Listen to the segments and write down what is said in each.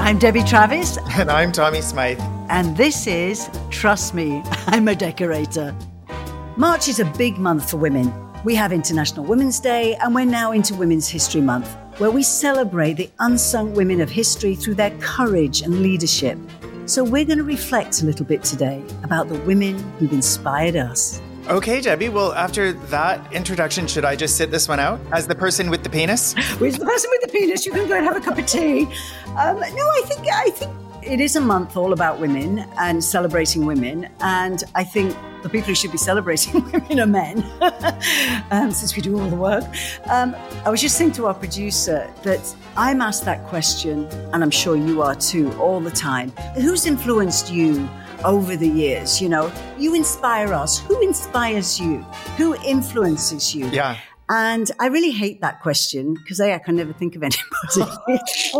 I'm Debbie Travis. And I'm Tommy Smythe. And this is Trust Me, I'm a Decorator. March is a big month for women. We have International Women's Day, and we're now into Women's History Month, where we celebrate the unsung women of history through their courage and leadership. So we're going to reflect a little bit today about the women who've inspired us. Okay, Debbie. Well, after that introduction, should I just sit this one out as the person with the penis? Which the person with the penis? You can go and have a cup of tea. I think it is a month all about women and celebrating women. And I think the people who should be celebrating women are men, since we do all the work. I was just saying to our producer that I'm asked that question, and I'm sure you are too, all the time. Who's influenced you over the years? You know, you inspire us. Who inspires you? Who influences you? Yeah. And I really hate that question because I can never think of anybody.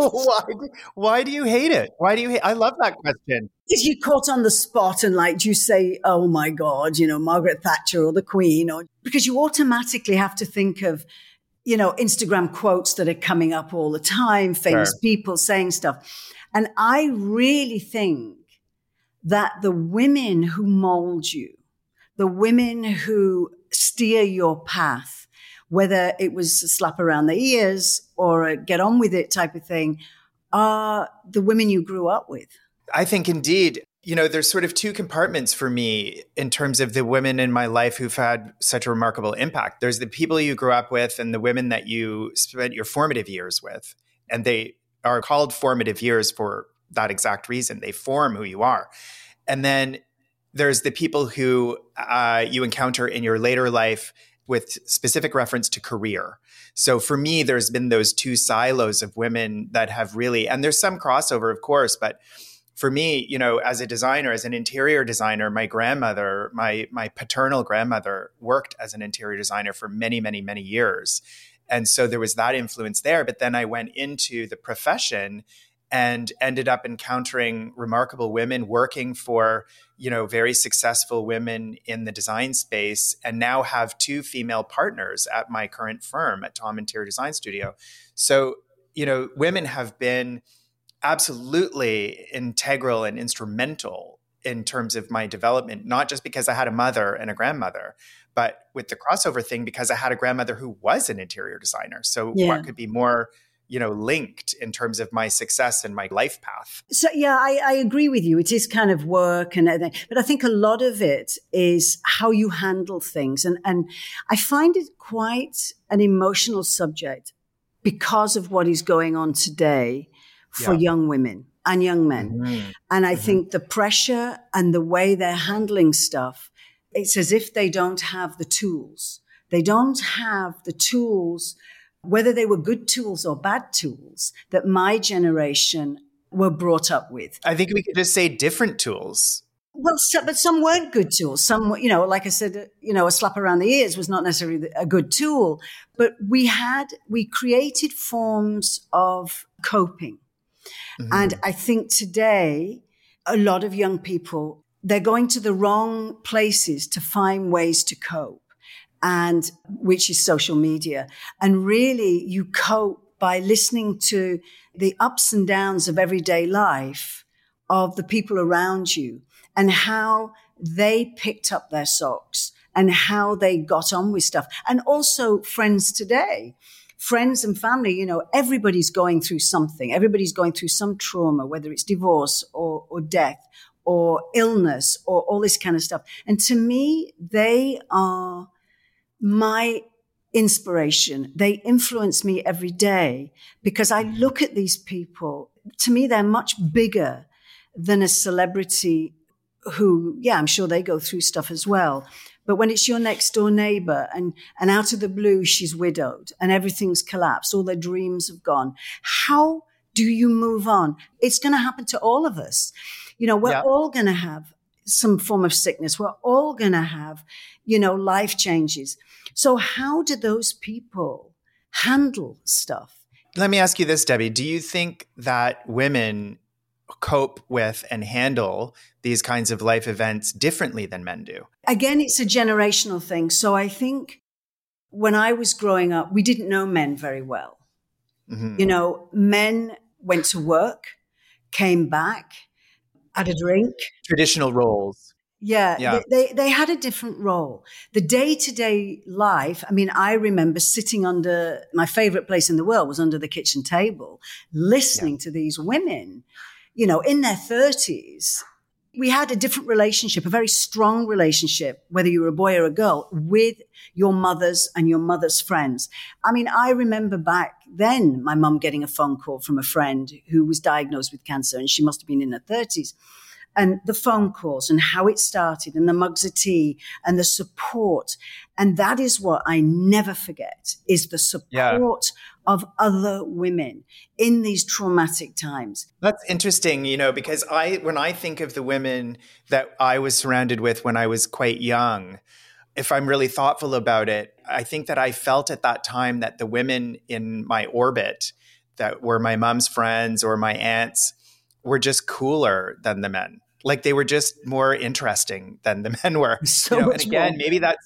Why do you hate it? I love that question. If you're caught on the spot and do you say, oh my God, Margaret Thatcher or the Queen, or because you automatically have to think of, Instagram quotes that are coming up all the time, famous people saying stuff. And I really think that the women who mold you, the women who steer your path, whether it was a slap around the ears or a get on with it type of thing, are the women you grew up with. I think indeed, there's sort of two compartments for me in terms of the women in my life who've had such a remarkable impact. There's the people you grew up with and the women that you spent your formative years with. And they are called formative years for that exact reason. They form who you are. And then there's the people who you encounter in your later life with specific reference to career. So for me, there's been those two silos of women that have really, and there's some crossover, of course, but for me, as a designer, as an interior designer, my grandmother, my paternal grandmother worked as an interior designer for many, many, many years. And so there was that influence there. But then I went into the profession and ended up encountering remarkable women working for, very successful women in the design space, and now have two female partners at my current firm at Tom Interior Design Studio. So, women have been absolutely integral and instrumental in terms of my development, not just because I had a mother and a grandmother, but with the crossover thing, because I had a grandmother who was an interior designer. So what could be more linked in terms of my success and my life path. So, I agree with you. It is kind of work and everything, but I think a lot of it is how you handle things. And I find it quite an emotional subject because of what is going on today for young women and young men. Mm-hmm. And I think the pressure and the way they're handling stuff, it's as if they don't have the tools. They don't have the tools, whether they were good tools or bad tools, that my generation were brought up with. I think we could just say different tools. Well, but some weren't good tools. Some, like I said, a slap around the ears was not necessarily a good tool, but we created forms of coping. Mm-hmm. And I think today, a lot of young people, they're going to the wrong places to find ways to cope. And which is social media. And really you cope by listening to the ups and downs of everyday life of the people around you and how they picked up their socks and how they got on with stuff. And also friends today, friends and family, everybody's going through something. Everybody's going through some trauma, whether it's divorce or death or illness or all this kind of stuff. And to me, they are my inspiration. They influence me every day because I look at these people. To me, they're much bigger than a celebrity who, I'm sure they go through stuff as well. But when it's your next door neighbor and out of the blue, she's widowed and everything's collapsed, all their dreams have gone. How do you move on? It's going to happen to all of us. We're all going to have some form of sickness. We're all going to have, life changes. So how do those people handle stuff? Let me ask you this, Debbie. Do you think that women cope with and handle these kinds of life events differently than men do? Again, it's a generational thing. So I think when I was growing up, we didn't know men very well. Mm-hmm. Men went to work, came back, had a drink. Traditional roles. Yeah, Yeah. they had a different role. The day-to-day life, I mean, I remember sitting under, my favorite place in the world was under the kitchen table, listening to these women, you know, in their 30s. We had a different relationship, a very strong relationship, whether you were a boy or a girl, with your mothers and your mother's friends. I mean, I remember back then my mum getting a phone call from a friend who was diagnosed with cancer, and she must have been in her 30s. And the phone calls and how it started and the mugs of tea and the support. And that is what I never forget, is the support of other women in these traumatic times. That's interesting, you know, because when I think of the women that I was surrounded with when I was quite young, if I'm really thoughtful about it, I think that I felt at that time that the women in my orbit that were my mom's friends or my aunts were just cooler than the men. Like they were just more interesting than the men were. So you know, much and again, more. maybe that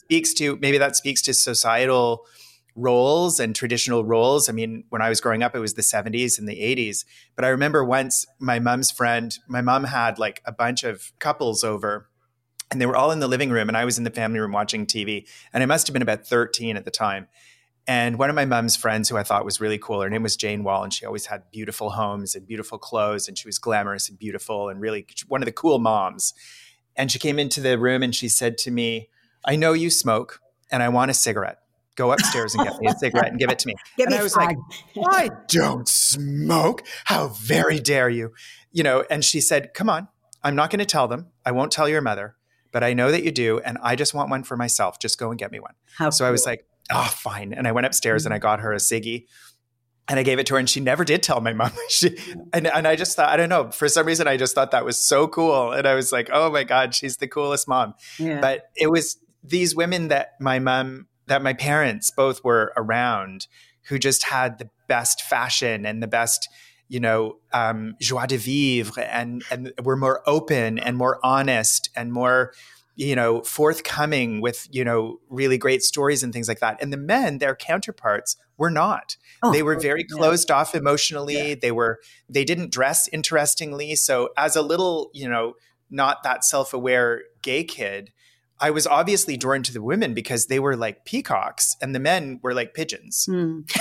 speaks to societal roles and traditional roles. I mean, when I was growing up, it was the 70s and the 80s. But I remember once my mom had like a bunch of couples over, and they were all in the living room, and I was in the family room watching TV. And I must have been about 13 at the time. And one of my mom's friends who I thought was really cool, her name was Jane Wall, and she always had beautiful homes and beautiful clothes, and she was glamorous and beautiful and really one of the cool moms. And she came into the room and she said to me, "I know you smoke and I want a cigarette. Go upstairs and get me a cigarette and give it to me." And I was like, "I don't smoke. How very dare you?" You know, and she said, "Come on, I'm not going to tell them. I won't tell your mother, but I know that you do. And I just want one for myself. Just go and get me one." So I was like, "Oh, fine." And I went upstairs and I got her a ciggy and I gave it to her, and she never did tell my mom. And I just thought, I don't know, for some reason, I just thought that was so cool. And I was like, oh my God, she's the coolest mom. Yeah. But it was these women that my parents both were around, who just had the best fashion and the best, you know, joie de vivre, and were more open and more honest and more, you know, forthcoming with, you know, really great stories and things like that. And the men, their counterparts, were not. They were very closed off emotionally. Yeah. They didn't dress interestingly. So as a little, you know, not that self-aware gay kid, I was obviously drawn to the women because they were like peacocks and the men were like pigeons.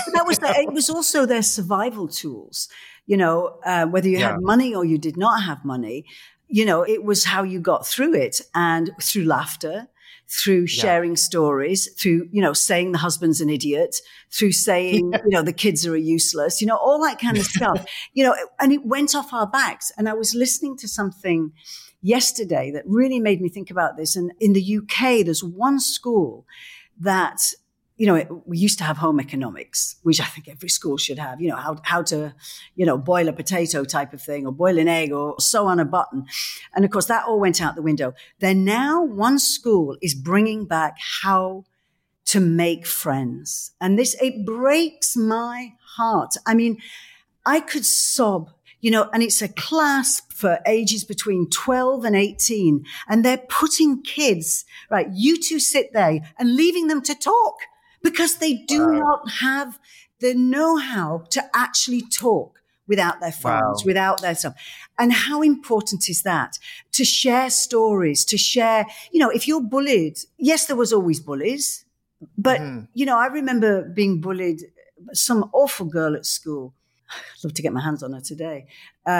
It was also their survival tools, you know, whether you had money or you did not have money. You know, it was how you got through it, and through laughter, through sharing stories, through, you know, saying the husband's an idiot, through saying, you know, the kids are useless, you know, all that kind of stuff, you know, and it went off our backs. And I was listening to something yesterday that really made me think about this. And in the UK, there's one school that, you know, we used to have home economics, which I think every school should have, you know, how to, you know, boil a potato type of thing, or boil an egg, or sew on a button. And of course, that all went out the window. Then now one school is bringing back how to make friends. And it breaks my heart. I mean, I could sob, you know, and it's a class for ages between 12 and 18. And they're putting kids, right, you two sit there, and leaving them to talk, because they do not have the know-how to actually talk without their phones, without their stuff. And how important is that? To share stories, to share, you know, if you're bullied, yes, there was always bullies, but, you know, I remember being bullied, some awful girl at school. I'd love to get my hands on her today.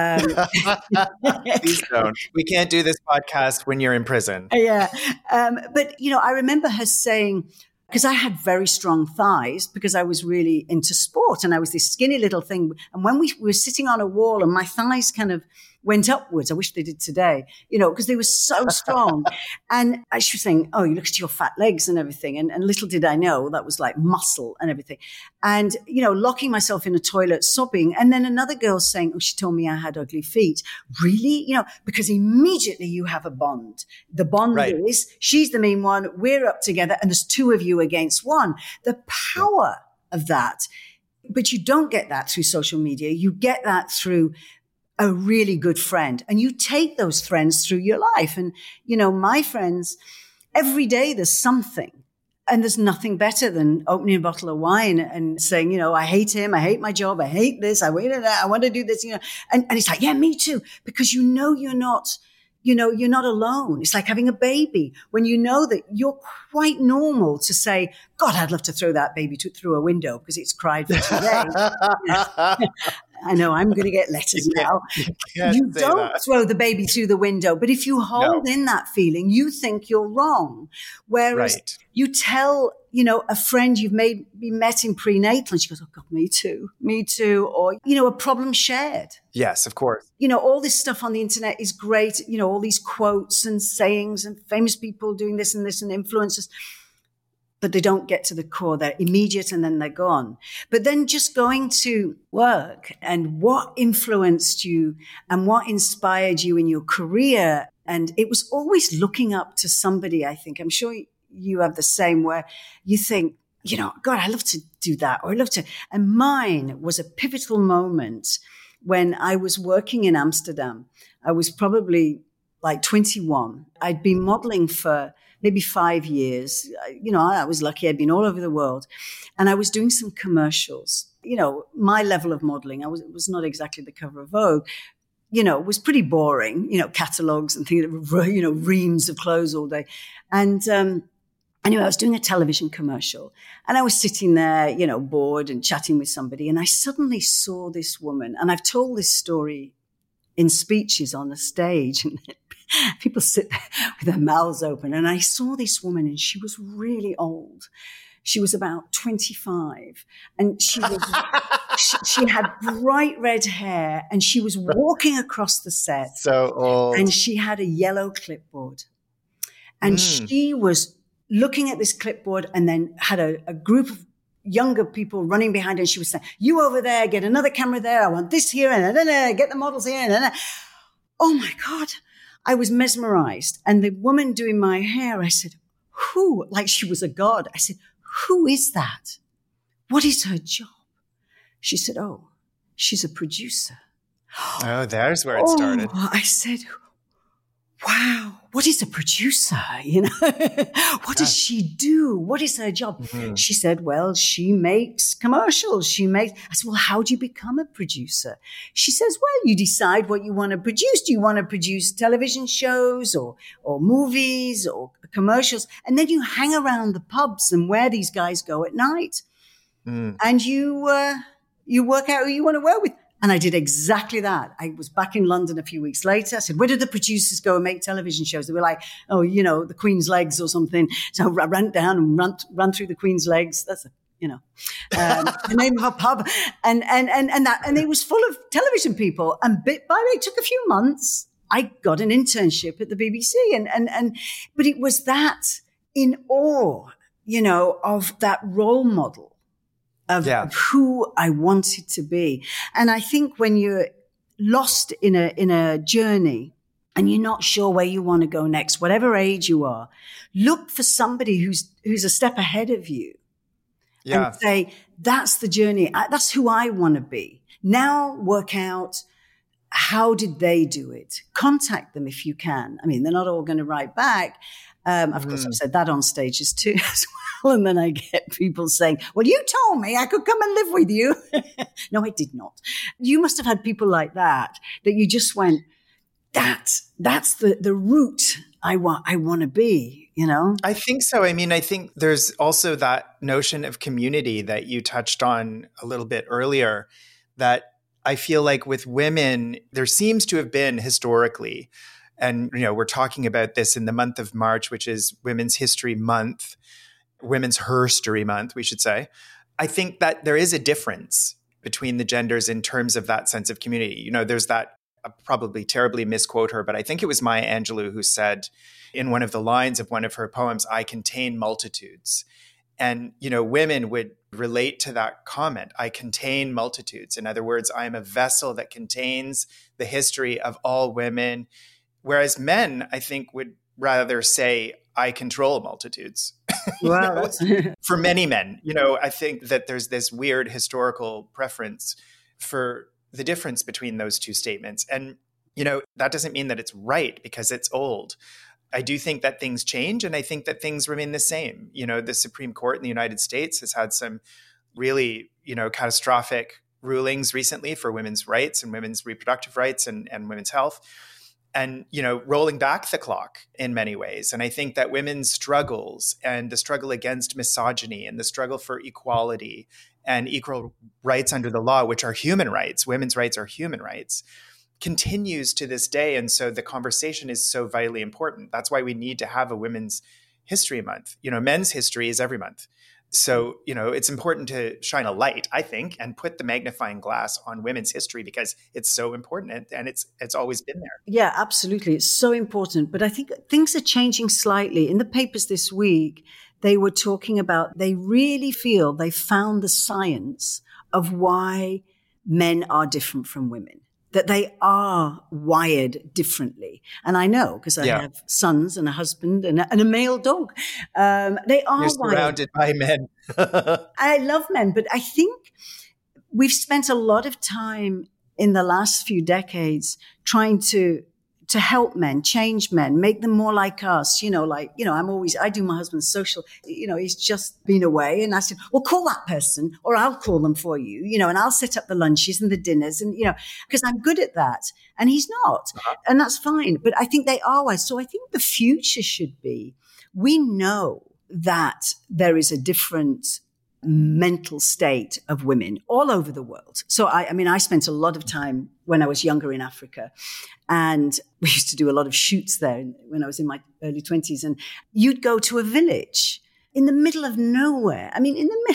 Please don't. We can't do this podcast when you're in prison. Yeah. But, you know, I remember her saying, because I had very strong thighs, because I was really into sport, and I was this skinny little thing. And when we were sitting on a wall and my thighs kind of went upwards, I wish they did today, you know, because they were so strong. And she was saying, "Oh, you look at your fat legs and everything." And little did I know that was like muscle and everything. And, you know, locking myself in a toilet, sobbing. And then another girl saying, "Oh, she told me I had ugly feet." Really? You know, because immediately you have a bond. The bond is she's the mean one, we're up together, and there's two of you against one. The power of that. But you don't get that through social media. You get that through a really good friend, and you take those friends through your life. And, you know, my friends, every day there's something. And there's nothing better than opening a bottle of wine and saying, you know, I hate him. I hate my job. I hate this. I want to do this, you know. And it's like, yeah, me too. Because you know, you're not alone. It's like having a baby when you know that you're quite normal to say, God, I'd love to throw that baby through a window because it's cried for 2 days. I know I'm going to get letters now. You don't throw the baby through the window. But if you hold in that feeling, you think you're wrong. Whereas you tell, you know, a friend you've maybe met in prenatal and she goes, oh God, me too. Or, you know, a problem shared. Yes, of course. You know, all this stuff on the internet is great. You know, all these quotes and sayings and famous people doing this and influencers. But they don't get to the core. They're immediate and then they're gone. But then just going to work and what influenced you and what inspired you in your career. And it was always looking up to somebody, I think. I'm sure you have the same, where you think, you know, God, I love to do that, or I love to. And mine was a pivotal moment when I was working in Amsterdam. I was probably like 21. I'd been modeling for maybe 5 years. You know, I was lucky. I'd been all over the world. And I was doing some commercials. You know, my level of modeling, it was not exactly the cover of Vogue. You know, it was pretty boring, you know, catalogs and things, you know, reams of clothes all day. And anyway, I was doing a television commercial and I was sitting there, you know, bored and chatting with somebody. And I suddenly saw this woman, and I've told this story in speeches on the stage, and people sit there with their mouths open. And I saw this woman, and she was really old. She was about 25, and she had bright red hair, and she was walking across the set. So old. And she had a yellow clipboard. And she was looking at this clipboard and then had a group of younger people running behind her. And she was saying, you over there, get another camera there. I want this here. And get the models here. And oh my God, I was mesmerized. And the woman doing my hair, I said, who? Like she was a god. I said, who is that? What is her job? She said, oh, she's a producer. Oh, there's where it started. I said, wow, what is a producer? You know, what does she do? What is her job? Mm-hmm. She said, well, she makes commercials. I said, well, how do you become a producer? She says, well, you decide what you want to produce. Do you want to produce television shows or movies or commercials? And then you hang around the pubs and where these guys go at night. And you work out who you want to work with. And I did exactly that. I was back in London a few weeks later. I said, where did the producers go and make television shows? They were like, oh, you know, the Queen's Legs or something. So I ran down and ran through the Queen's Legs. That's the name of a pub. And it was full of television people. And bit by bit, it took a few months. I got an internship at the BBC. But it was that in awe, you know, of that role model. Of who I wanted to be. And I think when you're lost in a journey and you're not sure where you want to go next, whatever age you are, look for somebody who's a step ahead of you and say, that's the journey. That's who I want to be. Now work out, how did they do it? Contact them if you can. I mean, they're not all going to write back. Of course, I've said that on stages too as well. And then I get people saying, well, you told me I could come and live with you. No, I did not. You must have had people like that you just went, that's the route I want to be, you know? I think so. I mean, I think there's also that notion of community that you touched on a little bit earlier, that I feel like with women, there seems to have been historically, and, you know, we're talking about this in the month of March, which is Women's History Month, Women's Herstory Month, we should say. I think that there is a difference between the genders in terms of that sense of community. You know, there's that, I'll probably terribly misquote her, but I think it was Maya Angelou who said in one of the lines of one of her poems, I contain multitudes. And, you know, women would relate to that comment. I contain multitudes. In other words, I am a vessel that contains the history of all women. Whereas men, I think, would rather say, I control multitudes. Wow. For many men, you know, I think that there's this weird historical preference for the difference between those two statements. And, you know, that doesn't mean that it's right because it's old. I do think that things change, and I think that things remain the same. The Supreme Court in the United States has had some really, catastrophic rulings recently for women's rights and women's reproductive rights and women's health. And, rolling back the clock in many ways. And I think that women's struggles and the struggle against misogyny and the struggle for equality and equal rights under the law, which are human rights, women's rights are human rights, continues to this day. And so the conversation is so vitally important. That's why we need to have a Women's History Month. Men's history is every month. So, it's important to shine a light, I think, and put the magnifying glass on women's history because it's so important and it's always been there. Yeah, absolutely. It's so important. But I think things are changing slightly. In the papers this week, they were talking about, they really feel they found the science of why men are different from women, that they are wired differently. And I know because I have sons and a husband and a male dog. They are You're surrounded by men. I love men, but I think we've spent a lot of time in the last few decades trying to help men, change men, make them more like us. I do my husband's social, he's just been away and I said, well, call that person or I'll call them for you, and I'll set up the lunches and the dinners and, because I'm good at that. And he's not. And that's fine. But I think they are wise. So I think the future should be, we know that there is a different mental state of women all over the world. So I spent a lot of time when I was younger in Africa, and we used to do a lot of shoots there when I was in my early 20s. And you'd go to a village in the middle of nowhere. And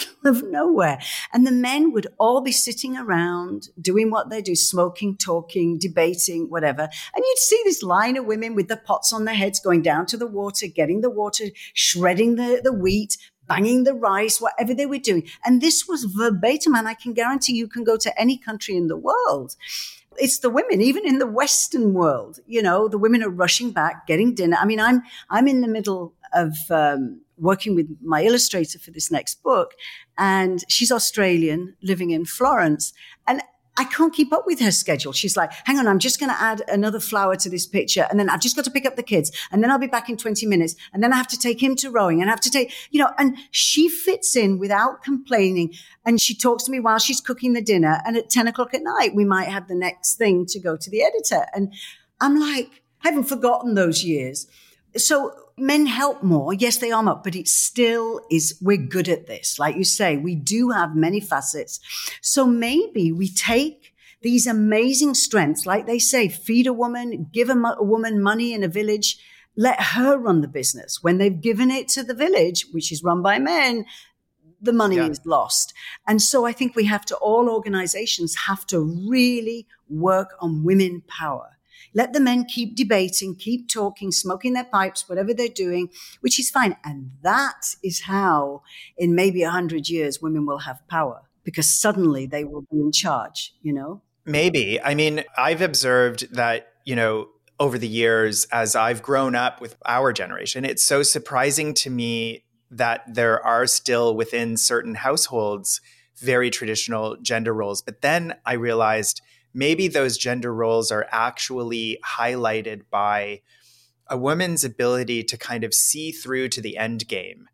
the men would all be sitting around doing what they do, smoking, talking, debating, whatever. And you'd see this line of women with the pots on their heads going down to the water, getting the water, shredding the wheat, banging the rice, whatever they were doing. And this was verbatim. And I can guarantee you can go to any country in the world. It's the women, even in the Western world, the women are rushing back, getting dinner. I mean, I'm in the middle of working with my illustrator for this next book, and she's Australian, living in Florence, and I can't keep up with her schedule. She's like, hang on, I'm just going to add another flower to this picture. And then I've just got to pick up the kids. And then I'll be back in 20 minutes. And then I have to take him to rowing and I have to take, and she fits in without complaining. And she talks to me while she's cooking the dinner. And at 10 o'clock at night, we might have the next thing to go to the editor. And I'm like, I haven't forgotten those years. So men help more. Yes, they arm up, but it still is, we're good at this. Like you say, we do have many facets. So maybe we take these amazing strengths, like they say, feed a woman, give a woman money in a village, let her run the business. When they've given it to the village, which is run by men, the money is lost. And so I think all organizations have to really work on women power. Let the men keep debating, keep talking, smoking their pipes, whatever they're doing, which is fine. And that is how, in maybe 100 years, women will have power, because suddenly they will be in charge, Maybe. I mean, I've observed that, over the years, as I've grown up with our generation, it's so surprising to me that there are still within certain households very traditional gender roles. But then I realized maybe those gender roles are actually highlighted by a woman's ability to kind of see through to the end game.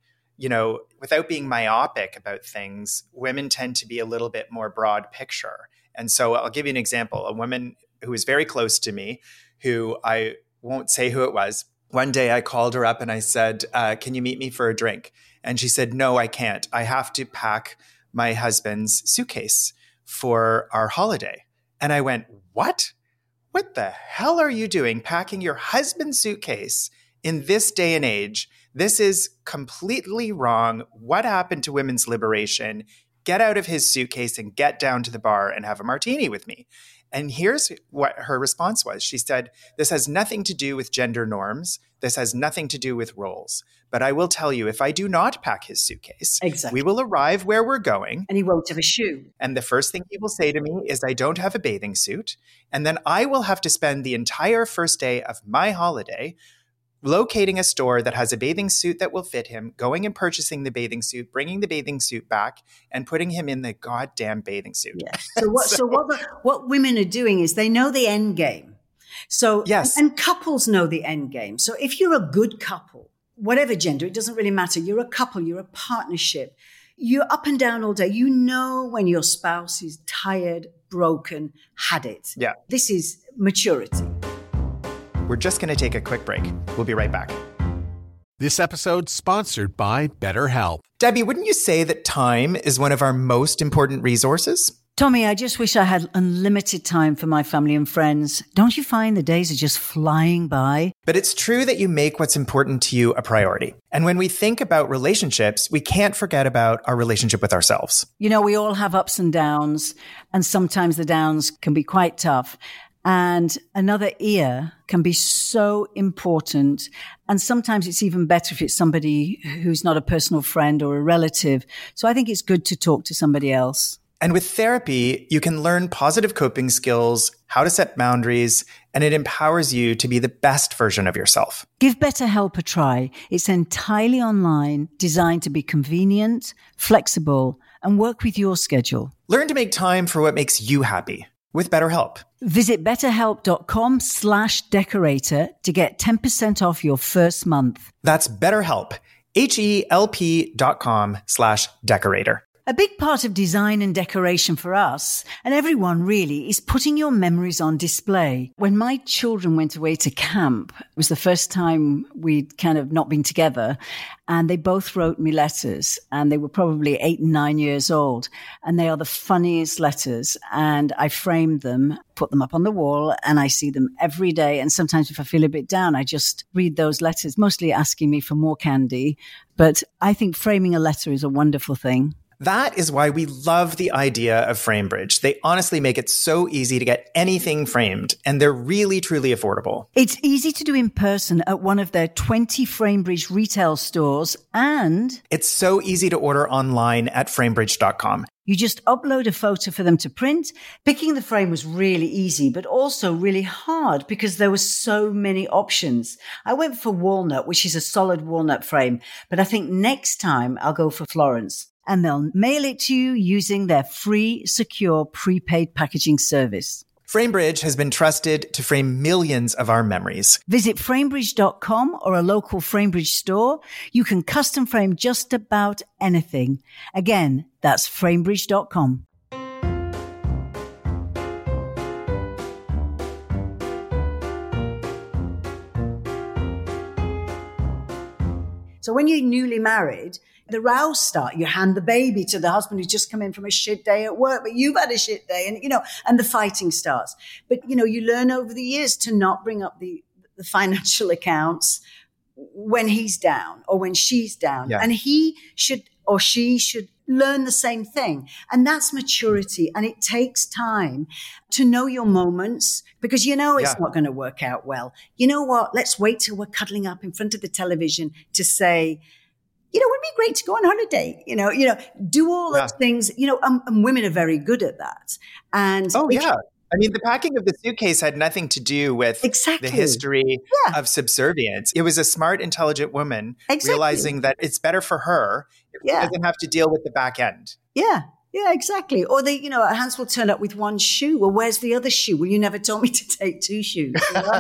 Without being myopic about things, women tend to be a little bit more broad picture. And so I'll give you an example. A woman who is very close to me, who I won't say who it was. One day I called her up and I said, can you meet me for a drink? And she said, no, I can't. I have to pack my husband's suitcase for our holiday. And I went, what? What the hell are you doing packing your husband's suitcase in this day and age? This is completely wrong. What happened to women's liberation? Get out of his suitcase and get down to the bar and have a martini with me. And here's what her response was. She said, this has nothing to do with gender norms. This has nothing to do with roles. But I will tell you, if I do not pack his suitcase, we will arrive where we're going. And he won't have a shoe. And the first thing he will say to me is, I don't have a bathing suit. And then I will have to spend the entire first day of my holiday locating a store that has a bathing suit that will fit him, going and purchasing the bathing suit, bringing the bathing suit back, and putting him in the goddamn bathing suit. Yeah. So what women are doing is they know the end game. So, yes. and couples know the end game. So if you're a good couple, whatever gender, it doesn't really matter. You're a couple, you're a partnership. You're up and down all day. You know when your spouse is tired, broken, had it. Yeah. This is maturity. We're just going to take a quick break. We'll be right back. This episode's sponsored by BetterHelp. Debbie, wouldn't you say that time is one of our most important resources? Tommy, I just wish I had unlimited time for my family and friends. Don't you find the days are just flying by? But it's true that you make what's important to you a priority. And when we think about relationships, we can't forget about our relationship with ourselves. You know, we all have ups and downs, and sometimes the downs can be quite tough. And another ear can be so important. And sometimes it's even better if it's somebody who's not a personal friend or a relative. So I think it's good to talk to somebody else. And with therapy, you can learn positive coping skills, how to set boundaries, and it empowers you to be the best version of yourself. Give BetterHelp a try. It's entirely online, designed to be convenient, flexible, and work with your schedule. Learn to make time for what makes you happy with BetterHelp. Visit betterhelp.com/decorator to get 10% off your first month. That's BetterHelp, HELP.com/decorator. A big part of design and decoration for us, and everyone really, is putting your memories on display. When my children went away to camp, it was the first time we'd kind of not been together, and they both wrote me letters, and they were probably 8 and 9 years old, and they are the funniest letters, and I framed them, put them up on the wall, and I see them every day. And sometimes if I feel a bit down, I just read those letters, mostly asking me for more candy. But I think framing a letter is a wonderful thing. That is why we love the idea of FrameBridge. They honestly make it so easy to get anything framed, and they're really, truly affordable. It's easy to do in person at one of their 20 FrameBridge retail stores, and it's so easy to order online at framebridge.com. You just upload a photo for them to print. Picking the frame was really easy, but also really hard because there were so many options. I went for walnut, which is a solid walnut frame, but I think next time I'll go for Florence. And they'll mail it to you using their free, secure, prepaid packaging service. FrameBridge has been trusted to frame millions of our memories. Visit framebridge.com or a local FrameBridge store. You can custom frame just about anything. Again, that's framebridge.com. So when you're newly married, the rows start. You hand the baby to the husband who's just come in from a shit day at work, but you've had a shit day, and and the fighting starts. But you learn over the years to not bring up the financial accounts when he's down or when she's down, and he should or she should learn the same thing. And that's maturity. And it takes time to know your moments because it's not going to work out well. You know what? Let's wait till we're cuddling up in front of the television to say, it would be great to go on holiday, do all those things, and women are very good at that. And I mean, the packing of the suitcase had nothing to do with the history of subservience. It was a smart, intelligent woman realizing that it's better for her if she doesn't have to deal with the back end. Yeah. Yeah, exactly. Or Hans will turn up with one shoe. Well, where's the other shoe? Well, you never told me to take 2 shoes.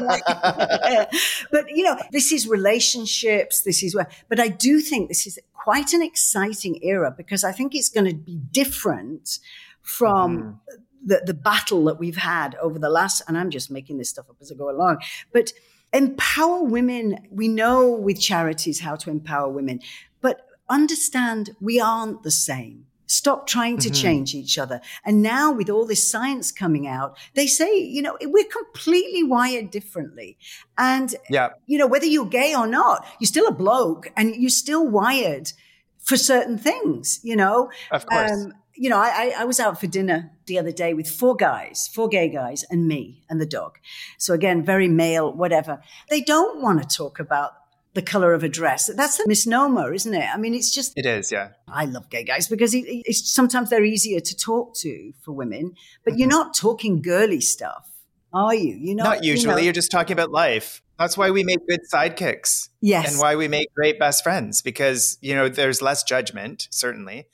But, this is relationships. But I do think this is quite an exciting era because I think it's going to be different from the battle that we've had over the last, and I'm just making this stuff up as I go along, but empower women. We know with charities how to empower women, but understand we aren't the same. Stop trying to change each other. And now with all this science coming out, they say, we're completely wired differently. And, whether you're gay or not, you're still a bloke and you're still wired for certain things, Of course. I was out for dinner the other day with 4 gay guys and me and the dog. So again, very male, whatever. They don't want to talk about the color of a dress. That's a misnomer, isn't it? I mean, it's just... It is, yeah. I love gay guys because it's sometimes they're easier to talk to for women, but you're not talking girly stuff, are you? You're not usually. You're just talking about life. That's why we make good sidekicks. Yes. And why we make great best friends because, there's less judgment, certainly.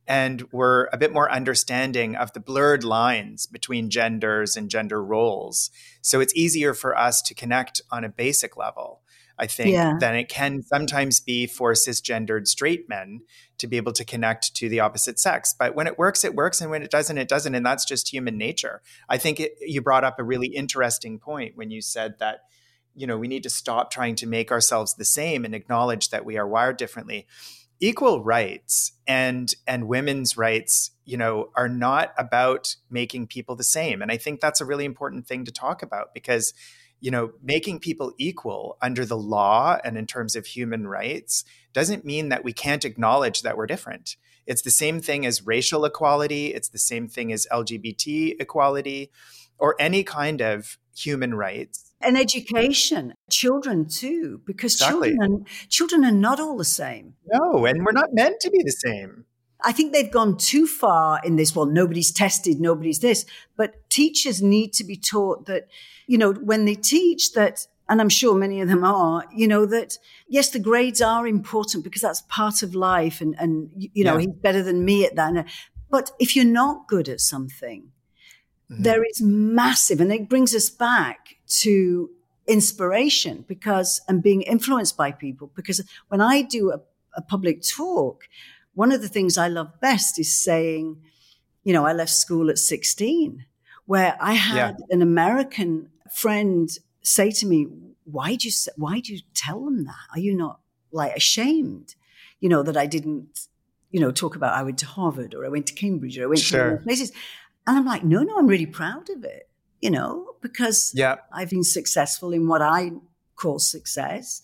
and we're a bit more understanding of the blurred lines between genders and gender roles. So it's easier for us to connect on a basic level, I think, Yeah. than it can sometimes be for cisgendered straight men to be able to connect to the opposite sex. But when it works, it works. And when it doesn't, it doesn't. And that's just human nature. I think you brought up a really interesting point when you said that, we need to stop trying to make ourselves the same and acknowledge that we are wired differently. Equal rights and women's rights, are not about making people the same. And I think that's a really important thing to talk about because, making people equal under the law and in terms of human rights doesn't mean that we can't acknowledge that we're different. It's the same thing as racial equality. It's the same thing as LGBT equality or any kind of human rights. And education, children too, because Exactly. children are not all the same. No, and we're not meant to be the same. I think they've gone too far in this. Well, nobody's tested, nobody's this. But teachers need to be taught that, when they teach that, and I'm sure many of them are, that yes, the grades are important because that's part of life. And he's better than me at that. But if you're not good at something, there is massive, and it brings us back to inspiration and being influenced by people. Because when I do a public talk, one of the things I love best is saying, I left school at 16, where I had an American friend say to me, why do you tell them that? Are you not ashamed, that I didn't, talk about I went to Harvard or I went to Cambridge or I went to places. And I'm like, no, I'm really proud of it, because I've been successful in what I call success.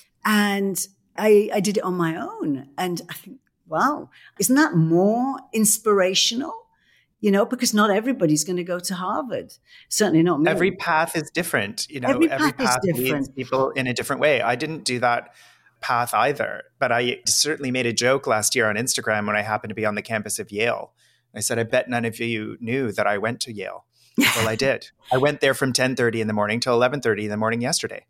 And I did it on my own. And I think, wow, isn't that more inspirational? Because not everybody's going to go to Harvard. Certainly not me. Every path is different. Every path leads people in a different way. I didn't do that path either, but I certainly made a joke last year on Instagram when I happened to be on the campus of Yale. I said, I bet none of you knew that I went to Yale. Well, I did. I went there from 10:30 in the morning till 11:30 in the morning yesterday.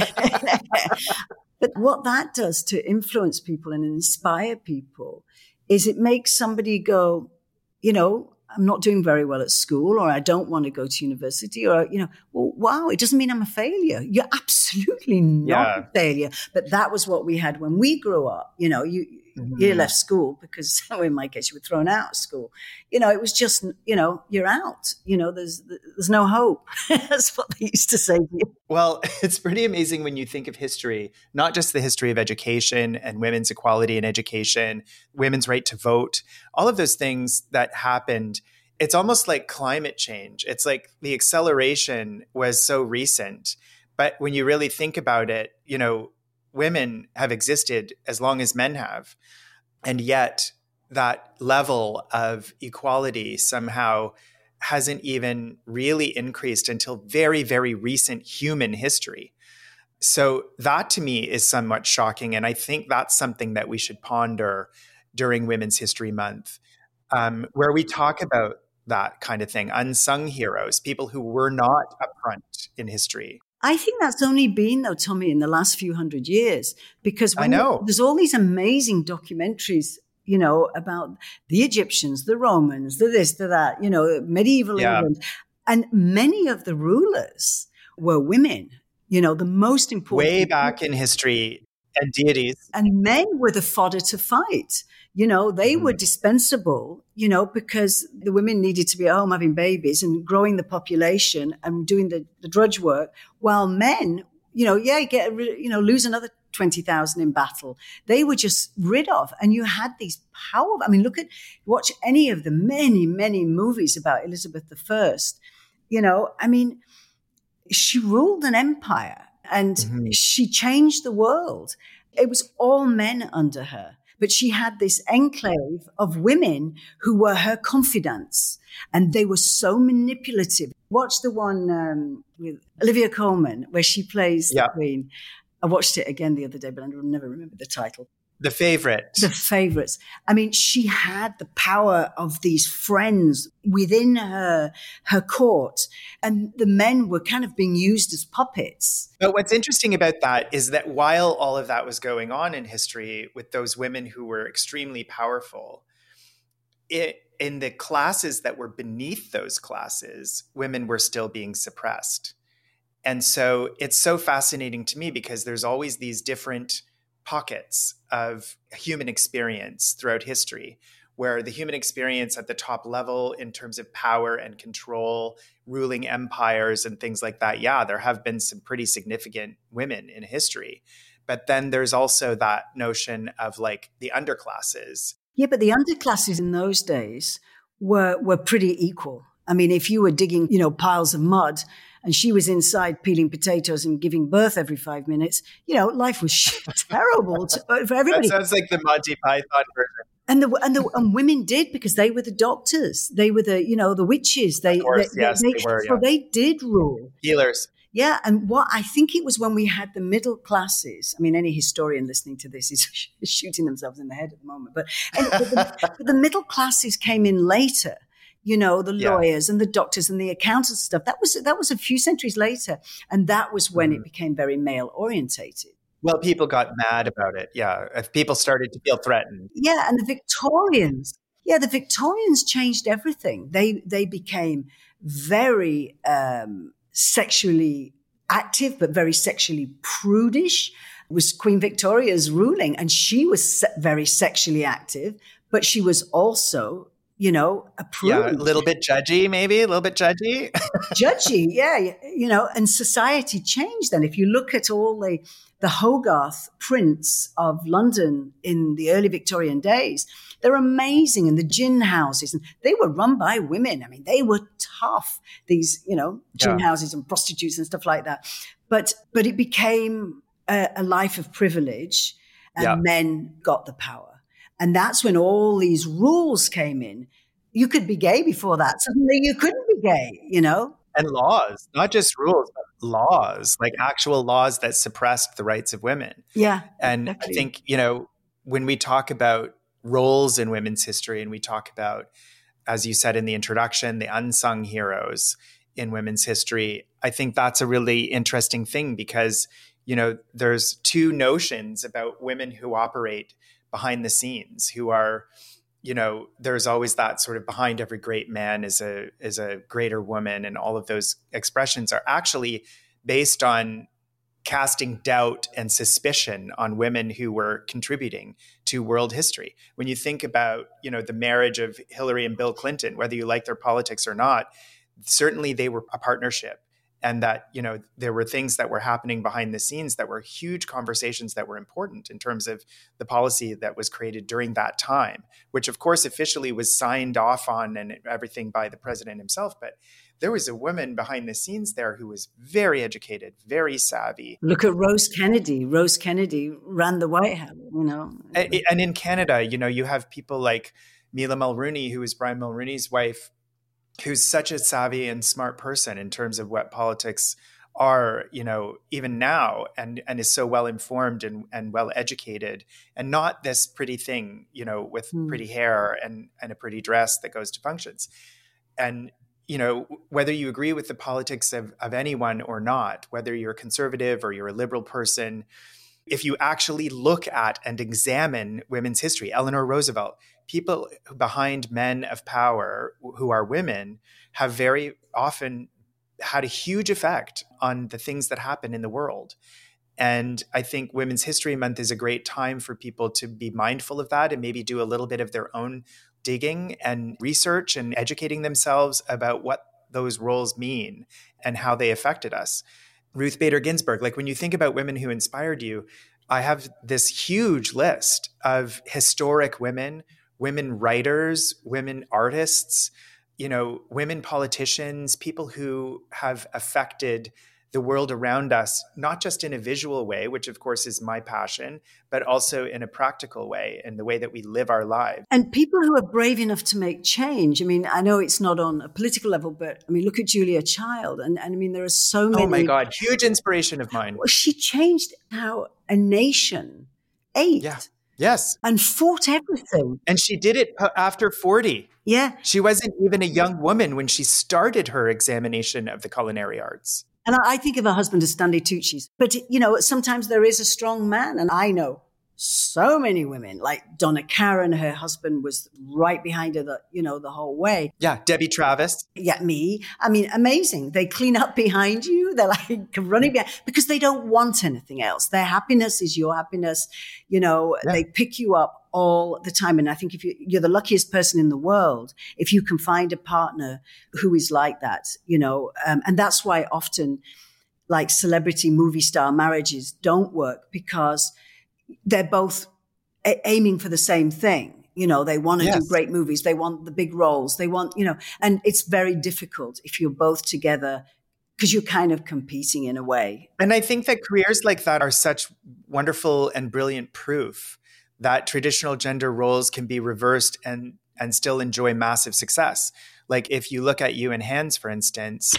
But what that does to influence people and inspire people is it makes somebody go, I'm not doing very well at school, or I don't want to go to university, or, well, wow, it doesn't mean I'm a failure. You're absolutely not a failure. But that was what we had when we grew up. You left school because in my case, you were thrown out of school. It was just, you're out, there's no hope. That's what they used to say to you. Well, it's pretty amazing when you think of history, not just the history of education and women's equality in education, women's right to vote, all of those things that happened. It's almost like climate change. It's like the acceleration was so recent. But when you really think about it, women have existed as long as men have. And yet that level of equality somehow hasn't even really increased until very, very recent human history. So that to me is somewhat shocking. And I think that's something that we should ponder during Women's History Month, where we talk about that kind of thing, unsung heroes, people who were not upfront in history. I think that's only been, though, Tommy, in the last few hundred years, because I know there's all these amazing documentaries, about the Egyptians, the Romans, the this, the that, medieval England. And many of the rulers were women, the most important. Way back in history, and deities. And men were the fodder to fight. They were dispensable, because the women needed to be at home having babies and growing the population and doing the drudge work, while men, lose another 20,000 in battle. They were just rid of. And you had these powerful, watch any of the many, many movies about Elizabeth I. She ruled an empire and she changed the world. It was all men under her. But she had this enclave of women who were her confidants, and they were so manipulative. Watch the one with Olivia Colman, where she plays the Queen. I watched it again the other day, but I never remember the title. The Favourite. The Favourites. She had the power of these friends within her court, and the men were kind of being used as puppets. But what's interesting about that is that while all of that was going on in history with those women who were extremely powerful, in the classes that were beneath those classes, women were still being suppressed. And so it's so fascinating to me because there's always these different pockets of human experience throughout history, where the human experience at the top level in terms of power and control, ruling empires and things like that, yeah, there have been some pretty significant women in history. But then there's also that notion of like the underclasses. Yeah, but the underclasses in those days were pretty equal. I mean, if you were digging, piles of mud and she was inside peeling potatoes and giving birth every 5 minutes, life was terrible for everybody. That sounds like the Monty Python version. And women did, because they were the doctors, they were the witches. They were. So they did rule. Healers. Yeah, and what I think it was when we had the middle classes. I mean, any historian listening to this is shooting themselves in the head at the moment. But the middle classes came in later. The lawyers and the doctors and the accountants and stuff. That was a few centuries later, and that was when it became very male orientated. Well, people got mad about it. Yeah, if people started to feel threatened. Yeah, and the Victorians changed everything. They became very sexually active, but very sexually prudish. It was Queen Victoria's ruling, and she was very sexually active, but she was also, a prude. Yeah, a little bit judgy, maybe a little bit judgy. Judgy, yeah, and society changed then. If you look at all the Hogarth prints of London in the early Victorian days, they're amazing. And the gin houses, and they were run by women. I mean, they were tough, these, gin houses and prostitutes and stuff like that. But it became a life of privilege, and men got the power. And that's when all these rules came in. You could be gay before that. Suddenly you couldn't be gay, And laws, not just rules, but laws, like actual laws that suppressed the rights of women. Yeah. And exactly. I think, when we talk about roles in women's history, and we talk about, as you said in the introduction, the unsung heroes in women's history, I think that's a really interesting thing because, there's two notions about women who operate behind the scenes, who are, there's always that sort of behind every great man is a greater woman. And all of those expressions are actually based on casting doubt and suspicion on women who were contributing to world history. When you think about, the marriage of Hillary and Bill Clinton, whether you like their politics or not, certainly they were a partnership. And that, there were things that were happening behind the scenes that were huge conversations that were important in terms of the policy that was created during that time, which of course officially was signed off on and everything by the president himself. But there was a woman behind the scenes there who was very educated, very savvy. Look at Rose Kennedy. Rose Kennedy ran the White House, And in Canada, you have people like Mila Mulrooney, who is Brian Mulrooney's wife, who's such a savvy and smart person in terms of what politics are, even now, and is so well informed and well educated, and not this pretty thing, with pretty hair and a pretty dress that goes to functions. And, whether you agree with the politics of anyone or not, whether you're a conservative or you're a liberal person, if you actually look at and examine women's history, Eleanor Roosevelt, people behind men of power who are women have very often had a huge effect on the things that happen in the world. And I think Women's History Month is a great time for people to be mindful of that and maybe do a little bit of their own digging and research and educating themselves about what those roles mean and how they affected us. Ruth Bader Ginsburg, like when you think about women who inspired you, I have this huge list of historic women writers, women artists, women politicians, people who have affected the world around us, not just in a visual way, which of course is my passion, but also in a practical way, in the way that we live our lives. And people who are brave enough to make change. I mean, I know it's not on a political level, but I mean, look at Julia Child. And I mean, there are so many. Oh my God, huge inspiration of mine. Well, she changed how a nation ate. Yeah. Yes. And fought everything. And she did it after 40. Yeah. She wasn't even a young woman when she started her examination of the culinary arts. And I think of her husband as Stanley Tucci. But, sometimes there is a strong man. And I know so many women, like Donna Karan, her husband was right behind her, the whole way. Yeah, Debbie Travis. Yeah, me. I mean, amazing. They clean up behind you. They're like running behind because they don't want anything else. Their happiness is your happiness. They pick you up all the time. And I think if you're the luckiest person in the world, if you can find a partner who is like that, and that's why often like celebrity movie star marriages don't work, because they're both aiming for the same thing. They want to do great movies. They want the big roles. They want, and it's very difficult if you're both together because you're kind of competing in a way. And I think that careers like that are such wonderful and brilliant proof that traditional gender roles can be reversed and still enjoy massive success. Like if you look at you and Hans, for instance,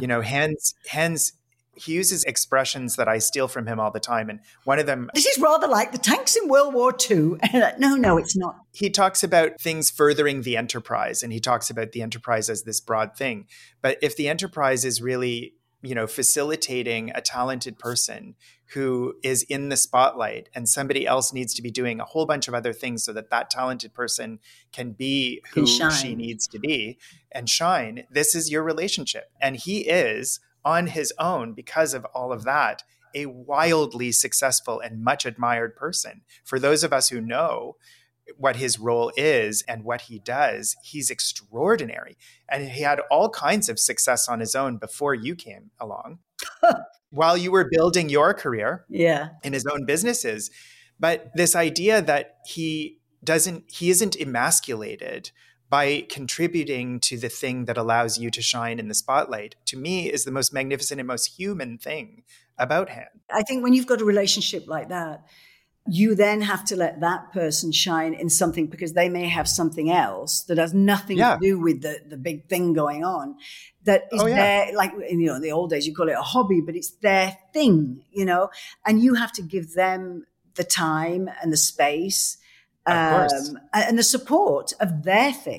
Hans, he uses expressions that I steal from him all the time. And one of them... This is rather like the tanks in World War II. No, it's not. He talks about things furthering the enterprise, and he talks about the enterprise as this broad thing. But if the enterprise is really, facilitating a talented person who is in the spotlight and somebody else needs to be doing a whole bunch of other things so that that talented person can be who she needs to be and shine, this is your relationship. And he is... on his own, because of all of that, a wildly successful and much admired person. For those of us who know what his role is and what he does, he's extraordinary. And he had all kinds of success on his own before you came along, while you were building your career in his own businesses. But this idea that he isn't emasculated by contributing to the thing that allows you to shine in the spotlight, to me is the most magnificent and most human thing about him. I think when you've got a relationship like that, you then have to let that person shine in something because they may have something else that has nothing to do with the big thing going on. That is their, like, in the old days, you call it a hobby, but it's their thing, and you have to give them the time and the space and the support of their thing,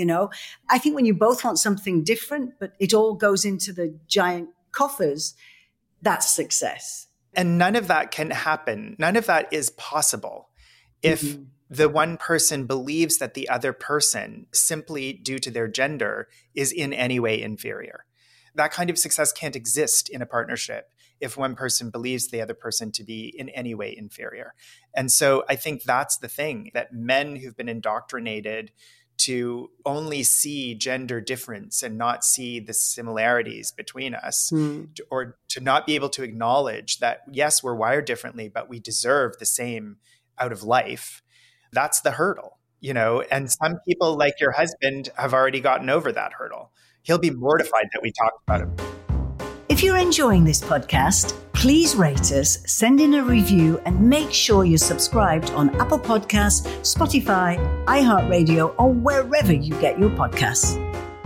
I think when you both want something different, but it all goes into the giant coffers, that's success. And none of that can happen. None of that is possible if the one person believes that the other person, simply due to their gender, is in any way inferior. That kind of success can't exist in a partnership if one person believes the other person to be in any way inferior. And so I think that's the thing, that men who've been indoctrinated to only see gender difference and not see the similarities between us, or to not be able to acknowledge that, yes, we're wired differently, but we deserve the same out of life. That's the hurdle, and some people like your husband have already gotten over that hurdle. He'll be mortified that we talked about him. If you're enjoying this podcast, please rate us, send in a review, and make sure you're subscribed on Apple Podcasts, Spotify, iHeartRadio, or wherever you get your podcasts.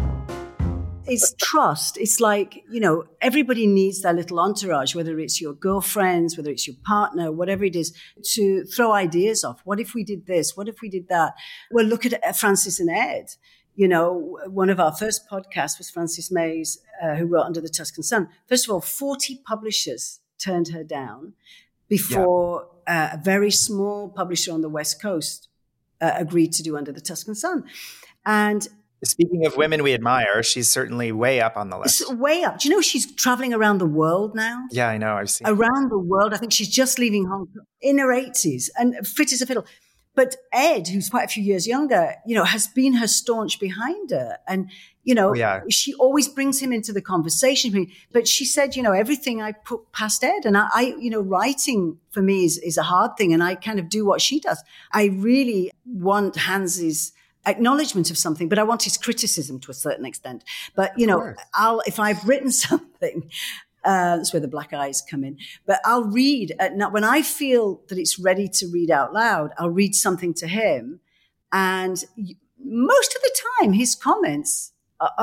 It's trust. It's like, everybody needs their little entourage, whether it's your girlfriends, whether it's your partner, whatever it is, to throw ideas off. What if we did this? What if we did that? Well, look at Francis and Ed. One of our first podcasts was Frances Mays, who wrote Under the Tuscan Sun. First of all, 40 publishers turned her down before a very small publisher on the West Coast agreed to do Under the Tuscan Sun. And speaking of women we admire, she's certainly way up on the list. Way up. Do you know she's traveling around the world now? Yeah, I know. I've seen. Around the world. I think she's just leaving Hong Kong in her 80s and fit as a fiddle. But Ed, who's quite a few years younger, has been her staunch behind her. And, she always brings him into the conversation. But she said, everything I put past Ed. And I writing for me is a hard thing. And I kind of do what she does. I really want Hans's acknowledgement of something, but I want his criticism to a certain extent. But, if I've written something, that's where the black eyes come in. But I'll read, when I feel that it's ready to read out loud, I'll read something to him. And most of the time, his comments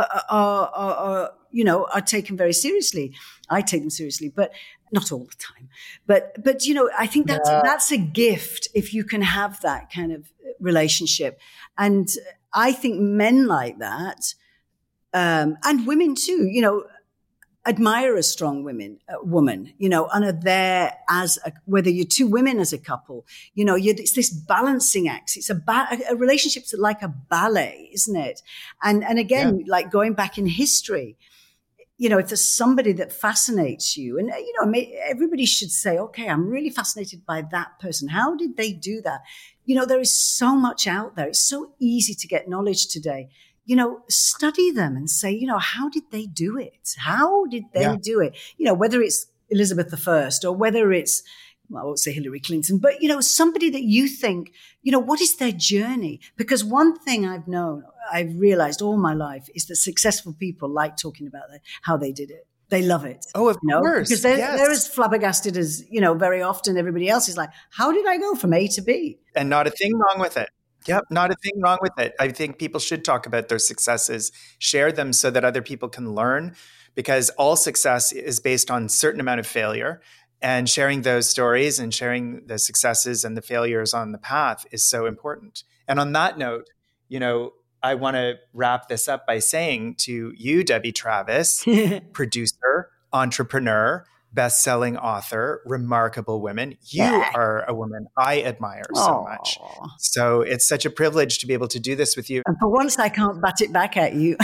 are taken very seriously. I take them seriously, but not all the time. But I think that's a gift if you can have that kind of relationship. And I think men like that, and women too, admire a strong woman, and are there as whether you're two women as a couple, it's this balancing act. It's a relationship's like a ballet, isn't it? And again, like going back in history, if there's somebody that fascinates you, and, everybody should say, okay, I'm really fascinated by that person. How did they do that? There is so much out there. It's so easy to get knowledge today. Study them and say, how did they do it? How did they do it? Whether it's Elizabeth I or whether it's, I won't say Hillary Clinton, but, somebody that you think, what is their journey? Because one thing I've realized all my life is that successful people like talking about how they did it. They love it. Oh, of course. Because they're as flabbergasted as, very often everybody else is like, how did I go from A to B? And not a thing wrong with it. Yep, not a thing wrong with it. I think people should talk about their successes, share them so that other people can learn, because all success is based on a certain amount of failure. And sharing those stories and sharing the successes and the failures on the path is so important. And on that note, I want to wrap this up by saying to you, Debbie Travis, producer, entrepreneur, best-selling author, remarkable woman. You are a woman I admire so much. So it's such a privilege to be able to do this with you. And for once, I can't bat it back at you.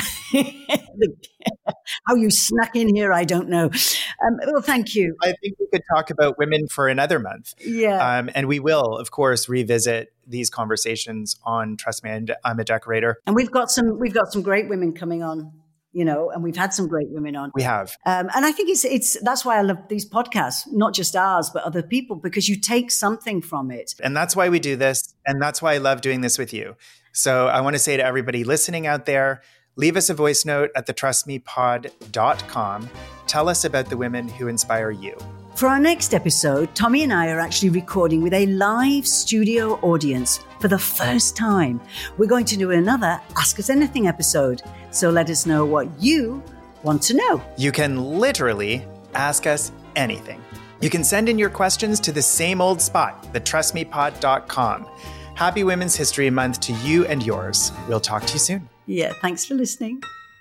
How you snuck in here, I don't know. Well, thank you. I think we could talk about women for another month. Yeah. And we will, of course, revisit these conversations on Trust Me, I'm a Decorator. And we've got some great women coming on. And we've had some great women on. We have. And I think it's that's why I love these podcasts, not just ours, but other people, because you take something from it. And that's why we do this. And that's why I love doing this with you. So I want to say to everybody listening out there, leave us a voice note at thetrustmepod.com. Tell us about the women who inspire you. For our next episode, Tommy and I are actually recording with a live studio audience for the first time. We're going to do another Ask Us Anything episode. So let us know what you want to know. You can literally ask us anything. You can send in your questions to the same old spot, thetrustmepod.com. Happy Women's History Month to you and yours. We'll talk to you soon. Yeah, thanks for listening.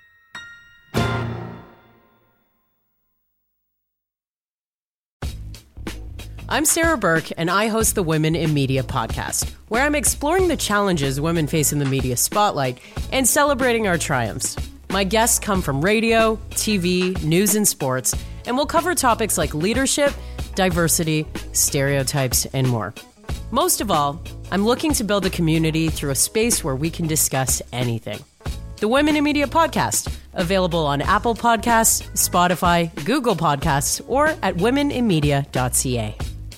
I'm Sarah Burke, and I host the Women in Media podcast, where I'm exploring the challenges women face in the media spotlight and celebrating our triumphs. My guests come from radio, TV, news, and sports, and we'll cover topics like leadership, diversity, stereotypes, and more. Most of all, I'm looking to build a community through a space where we can discuss anything. The Women in Media podcast, available on Apple Podcasts, Spotify, Google Podcasts, or at womeninmedia.ca.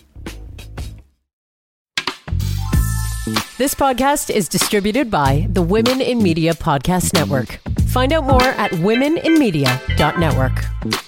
This podcast is distributed by the Women in Media Podcast Network. Find out more at womeninmedia.network.